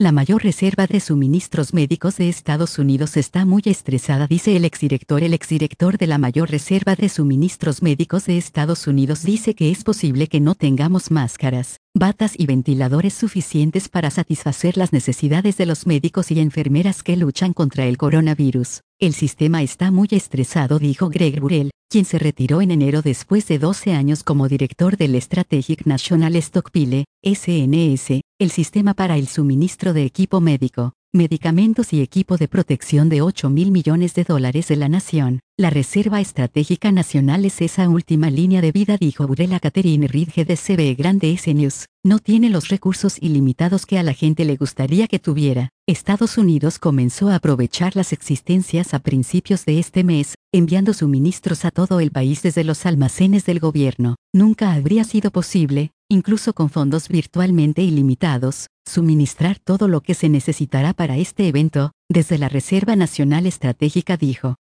La mayor reserva de suministros médicos de Estados Unidos está muy estresada, dice el exdirector. El exdirector de la mayor reserva de suministros médicos de Estados Unidos dice que es posible que no tengamos máscaras, batas y ventiladores suficientes para satisfacer las necesidades de los médicos y enfermeras que luchan contra el coronavirus. El sistema está muy estresado, dijo Greg Burrell, quien se retiró en enero después de 12 años como director del Strategic National Stockpile, SNS, el sistema para el suministro de equipo médico, medicamentos y equipo de protección de $8.000 millones de la nación. La Reserva Estratégica Nacional es esa última línea de vida, dijo Burrell a Catherine Reed de CB Grande S News. No tiene los recursos ilimitados que a la gente le gustaría que tuviera. Estados Unidos comenzó a aprovechar las existencias a principios de este mes, enviando suministros a todo el país desde los almacenes del gobierno. Nunca habría sido posible, incluso con fondos virtualmente ilimitados, suministrar todo lo que se necesitará para este evento, desde la Reserva Nacional Estratégica, dijo.